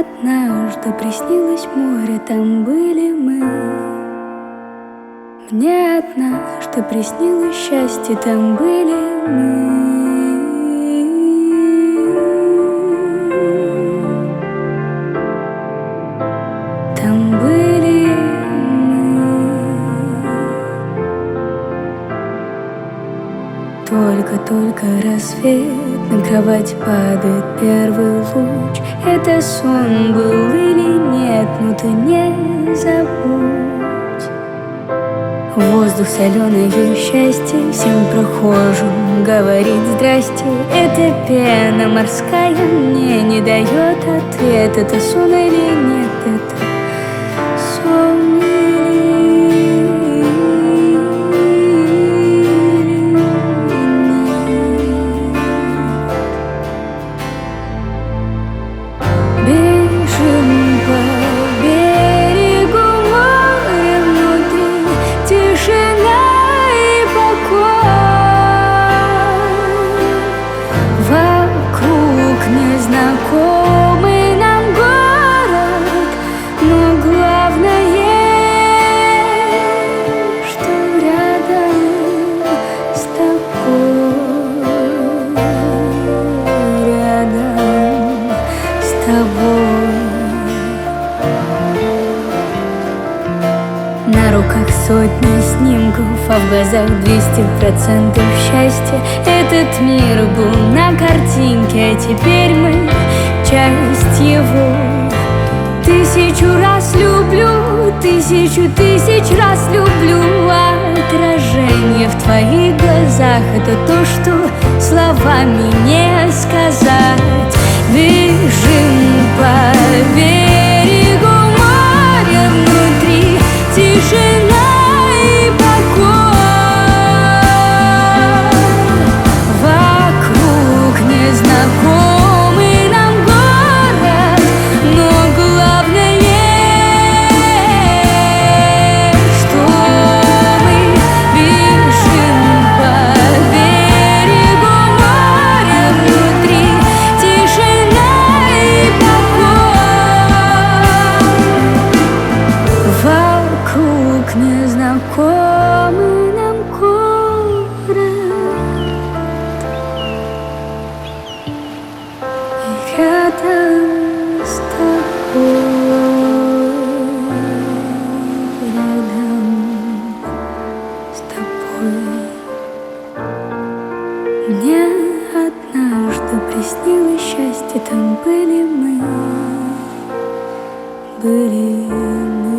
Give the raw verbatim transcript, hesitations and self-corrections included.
однажды приснилось море, там были мы. Мне однажды приснилось счастье, там были мы. Там были мы. Только-только рассвет, на кровать падает первый луч. Это сон был или нет, но ты не забудь. Воздух соленое счастье, всем прохожим говорит здрасте. Эта пена морская мне не дает ответ. Это сон или нет, это сон или нет. Бежим по берегу моря, внутри тишина и покой. Вокруг незнакомый нам город, но главное, что рядом с тобой, рядом с тобой. На руках сотни снимков, а в глазах двести процентов счастья. Этот мир был на картинке, а теперь мы часть его. Тысячу раз люблю, тысячу тысяч раз люблю. Отражение в твоих глазах — это то, что словами не сказать. Бежим по берегу моря, внутри тишина и покой. Вокруг незнакомый нам город, но главное, что мы бежим по берегу моря, внутри тишина и покой. Вокруг незнакомый нам город, и рядом с тобой, рядом с тобой. Мне однажды приснилось счастье, там были мы, были мы.